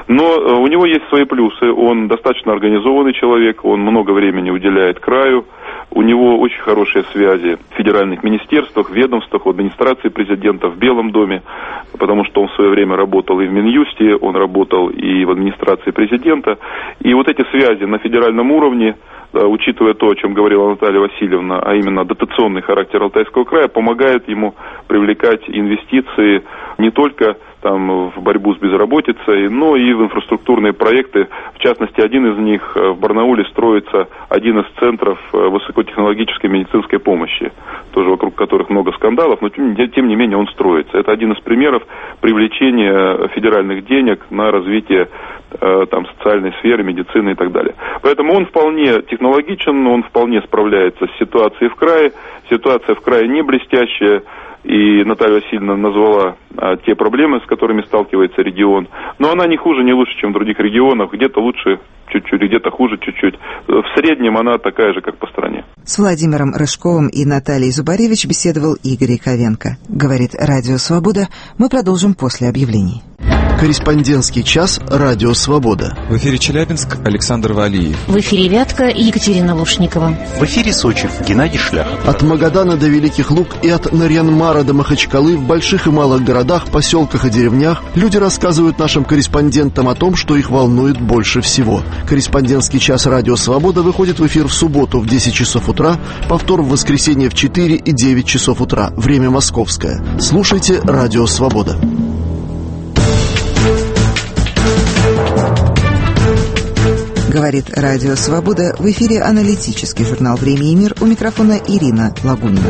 Но у него есть свои плюсы, он достаточно организованный человек, он много времени уделяет краю, у него очень хорошие связи в федеральных министерствах, ведомствах, в администрации президента, в Белом доме, потому что он в свое время работал и в Минюсте, он работал и в администрации президента. И вот эти связи на федеральном уровне, учитывая то, о чем говорила Наталья Васильевна, а именно дотационный характер Алтайского края, помогают ему привлекать инвестиции не только там, в борьбу с безработицей, но и в инфраструктурные проекты. В частности, один из них в Барнауле строится один из центров высокотехнологической медицинской помощи, тоже вокруг которых много скандалов, но тем не менее он строится. Это один из примеров привлечения федеральных денег на развитие там, социальной сферы, медицины и так далее. Поэтому он вполне технологичен, он вполне справляется с ситуацией в крае. Ситуация в крае не блестящая, и Наталья Васильевна назвала а, те проблемы, с которыми сталкивается регион. Но она не хуже, не лучше, чем в других регионах. Где-то лучше чуть-чуть, где-то хуже чуть-чуть. В среднем она такая же, как по стране. С Владимиром Рыжковым и Натальей Зубаревич беседовал Игорь Яковенко. Говорит Радио Свобода. Мы продолжим после объявлений. Корреспондентский час «Радио Свобода». В эфире Челябинск, Александр Валиев. В эфире Вятка, Екатерина Лушникова. В эфире Сочи, Геннадий Шляхов. От Магадана до Великих Луг и от Нарьян-Мара до Махачкалы в больших и малых городах, поселках и деревнях люди рассказывают нашим корреспондентам о том, что их волнует больше всего. Корреспондентский час «Радио Свобода» выходит в эфир в субботу в десять часов утра, повтор в воскресенье в четыре и девять часов утра. Время московское. Слушайте «Радио Свобода». Говорит Радио Свобода. В эфире аналитический журнал «Время и мир». У микрофона Ирина Лагунина.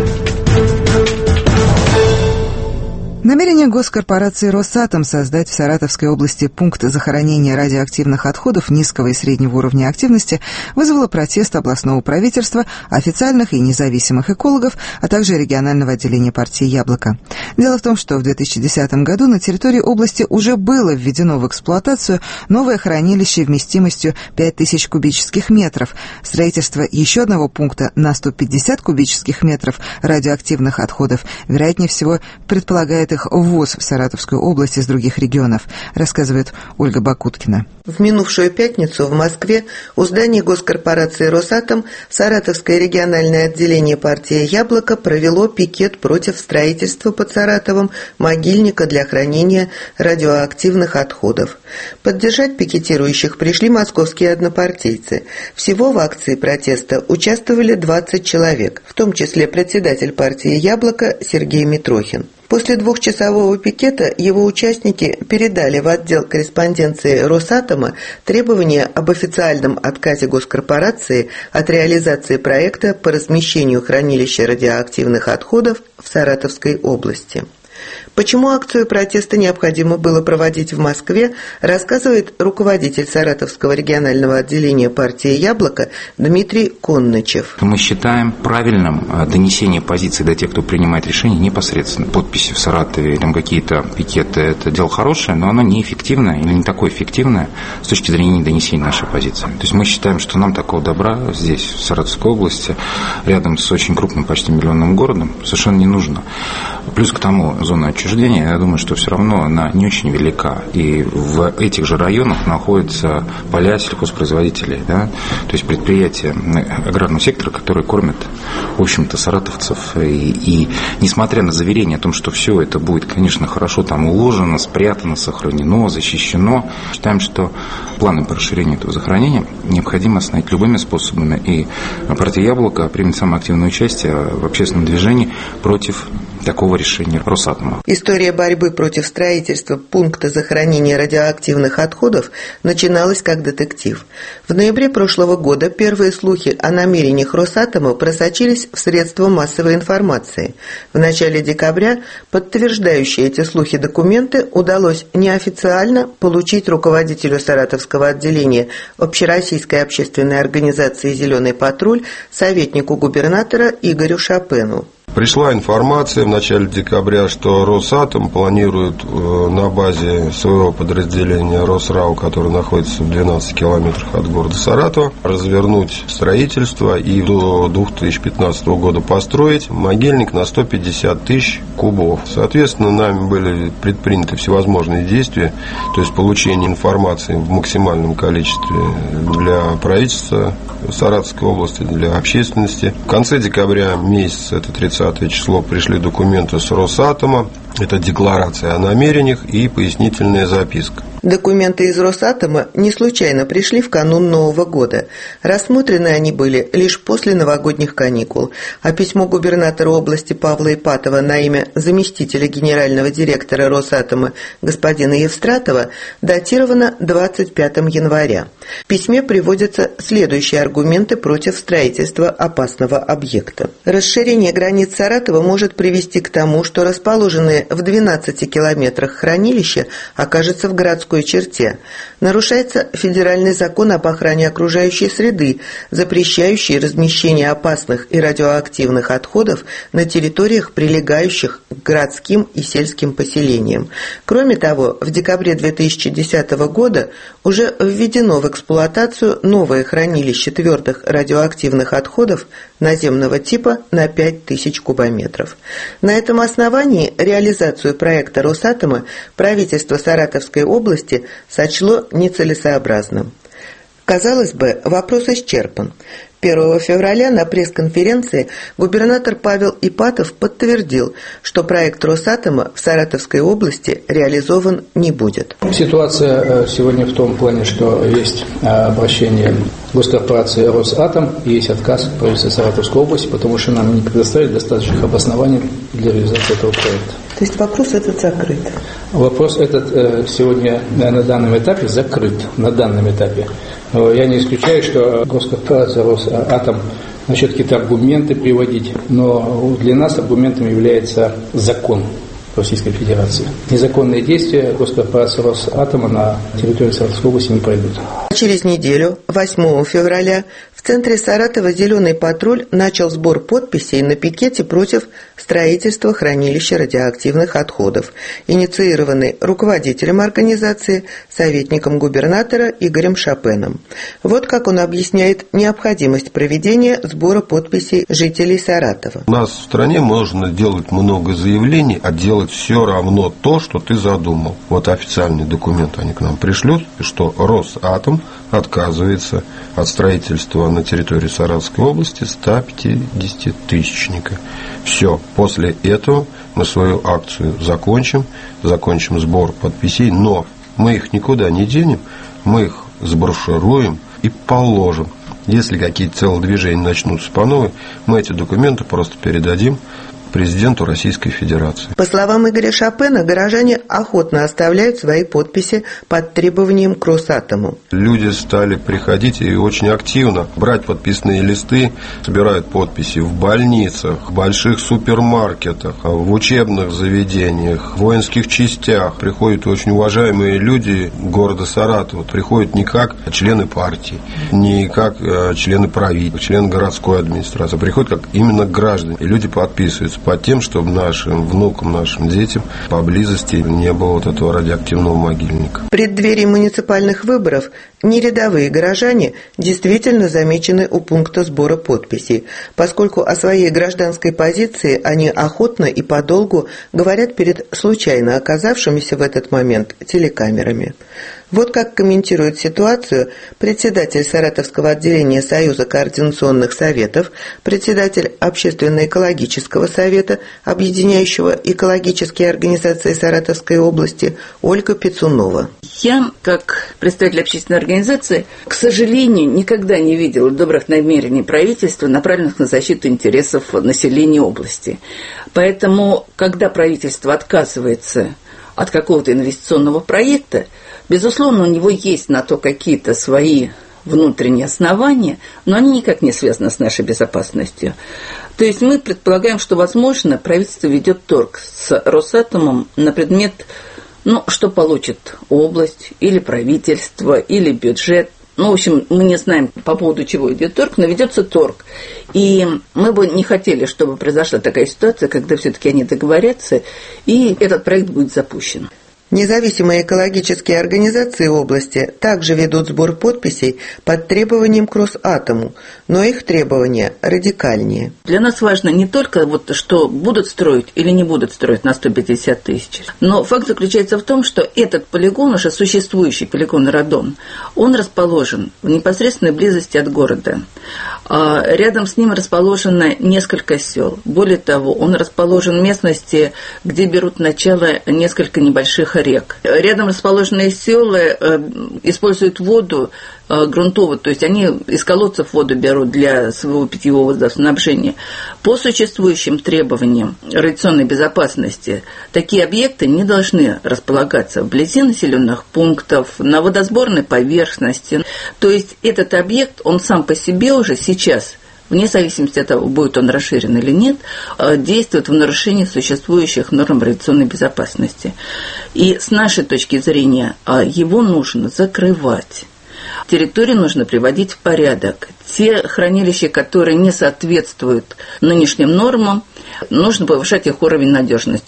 Намерение госкорпорации «Росатом» создать в Саратовской области пункт захоронения радиоактивных отходов низкого и среднего уровня активности вызвало протест областного правительства, официальных и независимых экологов, а также регионального отделения партии «Яблоко». Дело в том, что в две тысячи десятом году на территории области уже было введено в эксплуатацию новое хранилище вместимостью пять тысяч кубических метров. Строительство еще одного пункта на сто пятьдесят кубических метров радиоактивных отходов, вероятнее всего, предполагает их ввоз в Саратовскую область из других регионов, рассказывает Ольга Бакуткина. В минувшую пятницу в Москве у здания госкорпорации «Росатом» Саратовское региональное отделение партии «Яблоко» провело пикет против строительства под Саратовом могильника для хранения радиоактивных отходов. Поддержать пикетирующих пришли московские однопартийцы. Всего в акции протеста участвовали двадцать человек, в том числе председатель партии «Яблоко» Сергей Митрохин. После двухчасового пикета его участники передали в отдел корреспонденции Росатома требования об официальном отказе госкорпорации от реализации проекта по размещению хранилища радиоактивных отходов в Саратовской области. Почему акцию протеста необходимо было проводить в Москве, рассказывает руководитель Саратовского регионального отделения партии «Яблоко» Дмитрий Коннычев. Мы считаем правильным донесение позиции до тех, кто принимает решения непосредственно. Подписи в Саратове или там какие-то пикеты – это дело хорошее, но оно неэффективное или не такое эффективное с точки зрения донесения нашей позиции. То есть мы считаем, что нам такого добра здесь, в Саратовской области, рядом с очень крупным, почти миллионным городом, совершенно не нужно. Плюс к тому, зона отчуждения, я думаю, что все равно она не очень велика. И в этих же районах находятся поля сельхозпроизводителей, да? То есть предприятия аграрного сектора, которые кормят, в общем-то, саратовцев. И, и несмотря на заверение о том, что все это будет, конечно, хорошо там уложено, спрятано, сохранено, защищено, считаем, что планы по расширению этого захоронения необходимо остановить любыми способами. И партия «Яблоко» примет самое активное участие в общественном движении против такого решения Росатома. История борьбы против строительства пункта захоронения радиоактивных отходов начиналась как детектив. В ноябре прошлого года первые слухи о намерениях Росатома просочились в средства массовой информации. В начале декабря подтверждающие эти слухи документы удалось неофициально получить руководителю Саратовского отделения Общероссийской общественной организации «Зеленый патруль», советнику губернатора Игорю Шапену. Пришла информация в начале декабря, что Росатом планирует на базе своего подразделения Росрау, который находится в двенадцати километрах от города Саратова, развернуть строительство и до две тысячи пятнадцатого года построить могильник на сто пятьдесят тысяч кубов. Соответственно, нами были предприняты всевозможные действия, то есть получение информации в максимальном количестве для правительства Саратовской области, для общественности. В конце декабря месяца, это тридцатое число, пришли документы с Росатома. Это декларация о намерениях и пояснительная записка. Документы из Росатома не случайно пришли в канун Нового года. Рассмотрены они были лишь после новогодних каникул, а письмо губернатора области Павла Ипатова на имя заместителя генерального директора Росатома господина Евстратова датировано двадцать пятого января. В письме приводятся следующие аргументы против строительства опасного объекта. Расширение границ Саратова может привести к тому, что расположенные в двенадцати километрах хранилища окажется в городской черте. Нарушается федеральный закон об охране окружающей среды, запрещающий размещение опасных и радиоактивных отходов на территориях, прилегающих к городским и сельским поселениям. Кроме того, в декабре две тысячи десятого года уже введено в эксплуатацию новое хранилище твердых радиоактивных отходов наземного типа на пять тысяч кубометров. На этом основании реализацию проекта Росатома правительство Саратовской области сочло нецелесообразным. Казалось бы, вопрос исчерпан. первого февраля на пресс-конференции губернатор Павел Ипатов подтвердил, что проект Росатома в Саратовской области реализован не будет. Ситуация сегодня в том плане, что есть обращение госкорпорации «Росатом» и есть отказ правительства Саратовской области, потому что нам не предоставили достаточных обоснований для реализации этого проекта. То есть вопрос этот закрыт? Вопрос этот сегодня на данном этапе закрыт, на данном этапе. Я не исключаю, что госкорпорация «Росатом» начнет какие-то аргументы приводить, но для нас аргументом является закон Российской Федерации. Незаконные действия госкорпорации «Росатома» на территории Саратовской области не пройдут. Через неделю, восьмого февраля, в центре Саратова «Зеленый патруль» начал сбор подписей на пикете против строительства хранилища радиоактивных отходов, инициированный руководителем организации, советником губернатора Игорем Шапеном. Вот как он объясняет необходимость проведения сбора подписей жителей Саратова. У нас в стране можно делать много заявлений, а делать все равно то, что ты задумал. Вот официальный документ они к нам пришлют, что Росатом отказывается от строительства на территории Саратовской области ста пятидесятитысячника. Все, после этого мы свою акцию закончим, закончим сбор подписей, но мы их никуда не денем, мы их сброшируем и положим. Если какие-то телодвижения начнутся по новой, мы эти документы просто передадим президенту Российской Федерации. По словам Игоря Шопена, горожане охотно оставляют свои подписи под требованием к Росатому. Люди стали приходить и очень активно брать подписные листы, собирают подписи в больницах, в больших супермаркетах, в учебных заведениях, в воинских частях. Приходят очень уважаемые люди города Саратова. Приходят не как члены партии, не как члены правительства, члены городской администрации, а приходят как именно граждане. И люди подписываются под тем, чтобы нашим внукам, нашим детям поблизости не было вот этого радиоактивного могильника. В преддверии муниципальных выборов нерядовые горожане действительно замечены у пункта сбора подписей, поскольку о своей гражданской позиции они охотно и подолгу говорят перед случайно оказавшимися в этот момент телекамерами. Вот как комментирует ситуацию председатель Саратовского отделения Союза координационных советов, председатель Общественно-экологического совета, объединяющего экологические организации Саратовской области, Ольга Пицунова. Я, как представитель общественной организации, к сожалению, никогда не видела добрых намерений правительства, направленных на защиту интересов населения области. Поэтому, когда правительство отказывается от какого-то инвестиционного проекта, безусловно, у него есть на то какие-то свои внутренние основания, но они никак не связаны с нашей безопасностью. То есть мы предполагаем, что, возможно, правительство ведет торг с Росатомом на предмет, ну, что получит область, или правительство, или бюджет. Ну, в общем, мы не знаем, по поводу чего идет торг, но ведется торг. И мы бы не хотели, чтобы произошла такая ситуация, когда все-таки они договорятся, и этот проект будет запущен. Независимые экологические организации области также ведут сбор подписей под требованием к Росатому, но их требования радикальнее. Для нас важно не только, вот, что будут строить или не будут строить на сто пятьдесят тысяч, но факт заключается в том, что этот полигон, уже существующий полигон Радон, он расположен в непосредственной близости от города. Рядом с ним расположено несколько сел. Более того, он расположен в местности, где берут начало несколько небольших рек. Рядом расположенные села э, используют воду э, грунтовую, то есть они из колодцев воду берут для своего питьевого водоснабжения. По существующим требованиям радиационной безопасности такие объекты не должны располагаться вблизи населенных пунктов, на водосборной поверхности. То есть этот объект, он сам по себе уже сейчас, вне зависимости от того, будет он расширен или нет, действует в нарушении существующих норм радиационной безопасности. И с нашей точки зрения его нужно закрывать. Территорию нужно приводить в порядок. Те хранилища, которые не соответствуют нынешним нормам, нужно повышать их уровень надежности.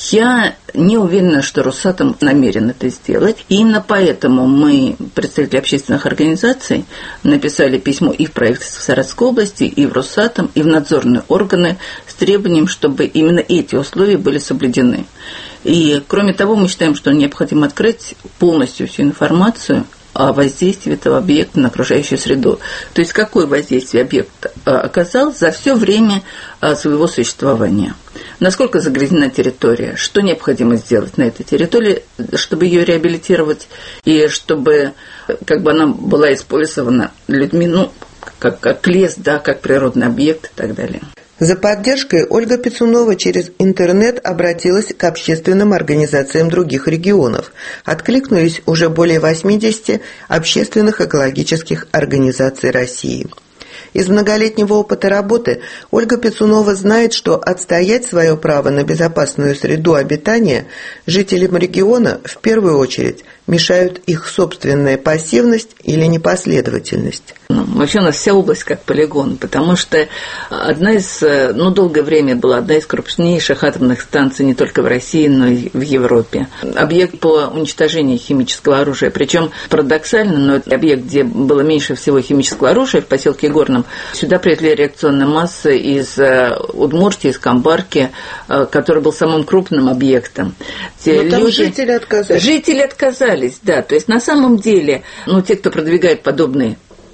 Я не уверена, что Росатом намерен это сделать. И именно поэтому мы, представители общественных организаций, написали письмо и в правительство Саратовской области, и в Росатом, и в надзорные органы с требованием, чтобы именно эти условия были соблюдены. И, кроме того, мы считаем, что необходимо открыть полностью всю информацию о воздействии этого объекта на окружающую среду. То есть, какое воздействие объект оказал за все время своего существования. Насколько загрязнена территория, что необходимо сделать на этой территории, чтобы ее реабилитировать, и чтобы как бы она была использована людьми, ну, как, как лес, да, как природный объект и так далее. За поддержкой Ольга Пицунова через интернет обратилась к общественным организациям других регионов. Откликнулись уже более восьмидесяти общественных экологических организаций России. Из многолетнего опыта работы Ольга Пицунова знает, что отстоять свое право на безопасную среду обитания жителям региона в первую очередь мешают их собственная пассивность или непоследовательность. Ну, вообще у нас вся область как полигон, потому что одна из, ну, долгое время была одна из крупнейших атомных станций не только в России, но и в Европе. Объект по уничтожению химического оружия, причем парадоксально, но это объект, где было меньше всего химического оружия, в поселке Горном. Сюда привезли реакционные массы из Удмуртии, из Камбарки, который был самым крупным объектом. Те но там люди... жители отказались. Жители отказались, да. То есть на самом деле, ну, те, кто продвигает подобные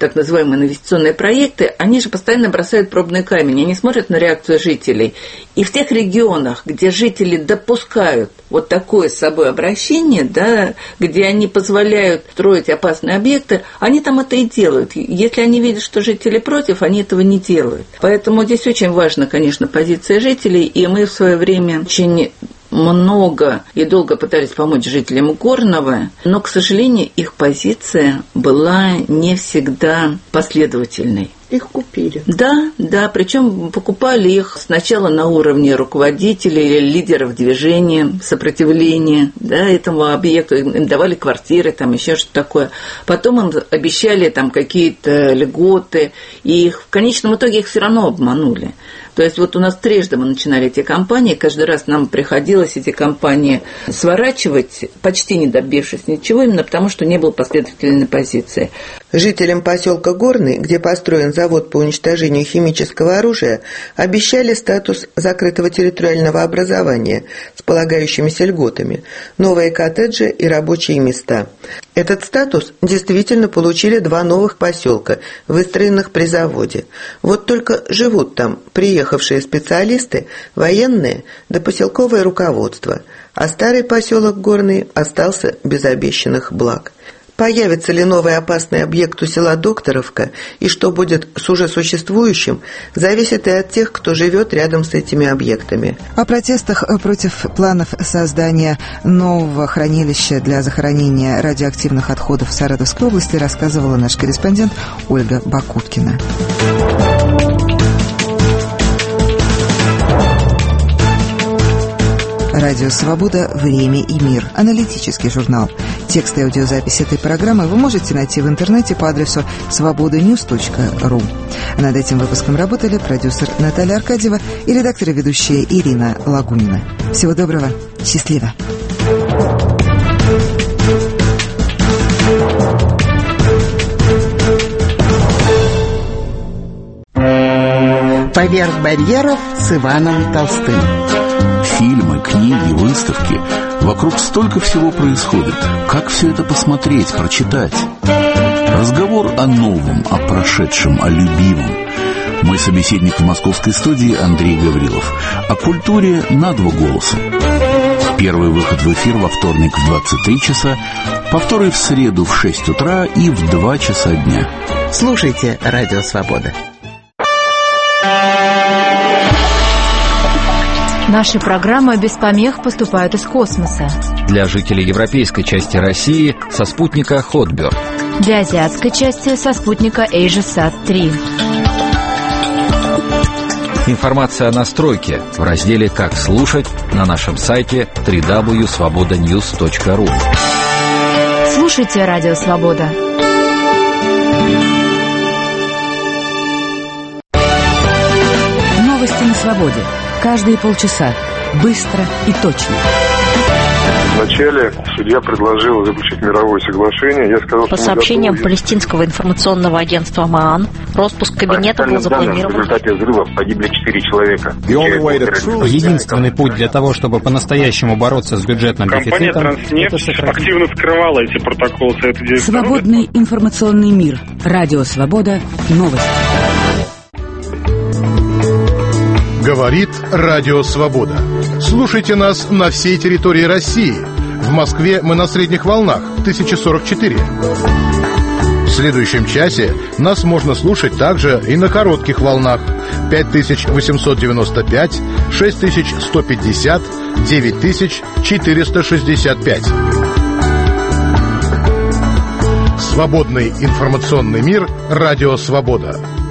так называемые инвестиционные проекты, они же постоянно бросают пробный камень, они смотрят на реакцию жителей. И в тех регионах, где жители допускают вот такое с собой обращение, да, где они позволяют строить опасные объекты, они там это и делают. Если они видят, что жители против, они этого не делают. Поэтому здесь очень важна, конечно, позиция жителей, и мы в свое время очень много и долго пытались помочь жителям Горного, но, к сожалению, их позиция была не всегда последовательной. Их купили. Да, да, причем покупали их сначала на уровне руководителей или лидеров движения, сопротивления, да, этому объекту, им давали квартиры, там еще что-то такое. Потом им обещали там какие-то льготы, и их, в конечном итоге их все равно обманули. То есть вот у нас трижды мы начинали эти кампании, каждый раз нам приходилось эти кампании сворачивать, почти не добившись ничего, именно потому, что не было последовательной позиции. Жителям поселка Горный, где построен завод по уничтожению химического оружия, обещали статус закрытого территориального образования с полагающимися льготами, новые коттеджи и рабочие места. Этот статус действительно получили два новых поселка, выстроенных при заводе. Вот только живут там приехавшие специалисты, военные да поселковое руководство, а старый поселок Горный остался без обещанных благ. Появится ли новый опасный объект у села Докторовка и что будет с уже существующим, зависит и от тех, кто живет рядом с этими объектами. О протестах против планов создания нового хранилища для захоронения радиоактивных отходов в Саратовской области рассказывала наш корреспондент Ольга Бакуткина. Радио «Свобода. Время и мир». Аналитический журнал. Текст и аудиозапись этой программы вы можете найти в интернете по адресу свобода ньюс точка ру. Над этим выпуском работали продюсер Наталья Аркадьева и редактор и ведущая Ирина Лагунина. Всего доброго. Счастливо. «Поверх барьеров» с Иваном Толстым. Фильмы, книги, выставки. Вокруг столько всего происходит. Как все это посмотреть, прочитать? Разговор о новом, о прошедшем, о любимом. Мой собеседник в московской студии Андрей Гаврилов. О культуре на два голоса. Первый выход в эфир во вторник в двадцать три часа, повторы в среду в шесть утра и в два часа дня. Слушайте «Радио Свобода». Наши программы без помех поступают из космоса. Для жителей европейской части России со спутника Hotbird. Для азиатской части со спутника AsiaSat три. Информация о настройке в разделе «Как слушать» на нашем сайте дабл ю дабл ю дабл ю точка свобода ньюс точка ру. Слушайте «Радио Свобода». Новости на свободе. Каждые полчаса. Быстро и точно. Вначале судья предложил заключить мировое соглашение. Я сказал, По что сообщениям палестинского информационного агентства МААН, распуск кабинета был запланирован. В результате взрывов погибли четыре человека. Единственный путь для того, чтобы по-настоящему бороться с бюджетным Компания дефицитом, «Транснефть» это сократить... активно скрывала эти протоколы Совета директоров. Свободный информационный мир. Радио «Свобода». Новости. Говорит Радио Свобода. Слушайте нас на всей территории России. В Москве мы на средних волнах тысяча сорок четыре. В следующем часе нас можно слушать также и на коротких волнах пять тысяч восемьсот девяносто пять, шесть тысяч сто пятьдесят, девять тысяч четыреста шестьдесят пять. Свободный информационный мир. Радио Свобода.